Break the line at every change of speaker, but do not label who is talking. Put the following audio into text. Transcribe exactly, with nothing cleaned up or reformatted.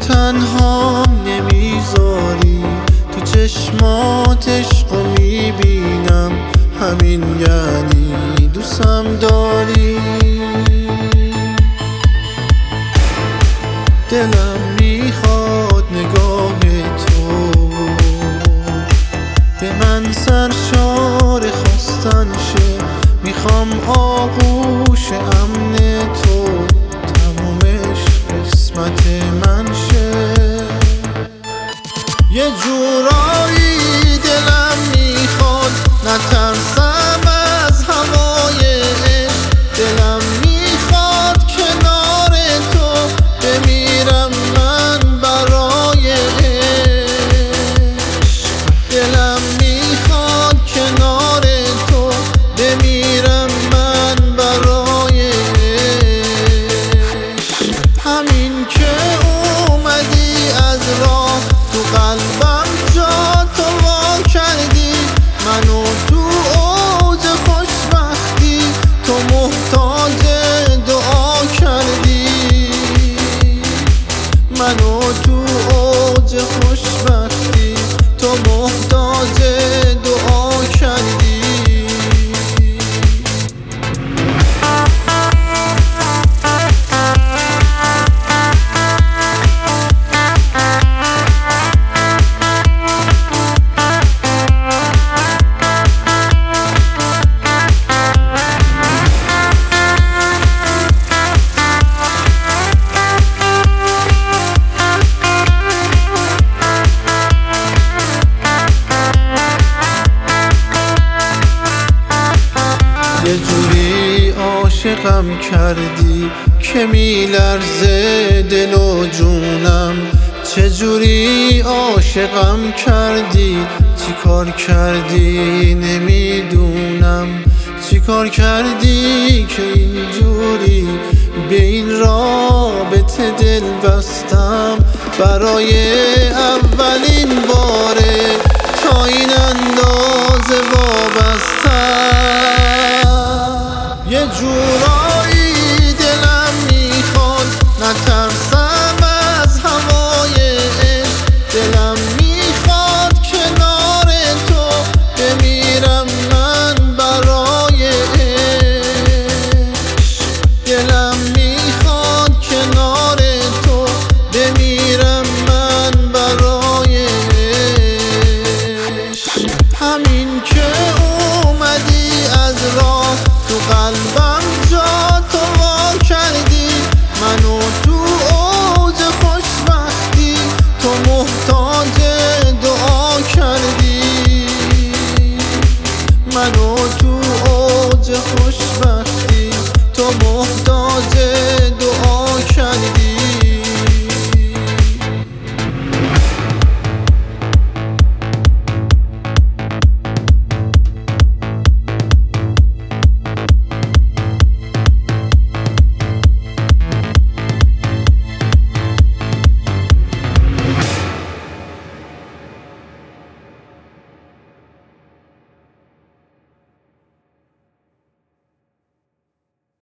تنهام نمیذاری، تو چشمات عشقو میبینم، همین یعنی دوستم داری. دلم میخواد نگاه تو به من سرشار خواستن شه، میخوام آغوش امن تو تمومش قسمت من شه. یه جورایی دلم میخواد نترسم از هوای عشق، دلم میخواد کنار تو بمیرم من برای عشق، دلم میخواد کنار تو بمیرم من برای عشق. همین که اومدی از راه تو قلبم جا تو وا کردی، منو تو اوج خوشبختی تو محتاج دعا کردی، منو تو اوج خوشبختی تو محتاج دعا کردی. یه جوری عاشقم کردی که میلرزه دل و جونم، چه جوری عاشقم کردی، چی کار کردی نمیدونم، چی کار کردی که اینجوری به این رابطه دل بستم. برای اولین بار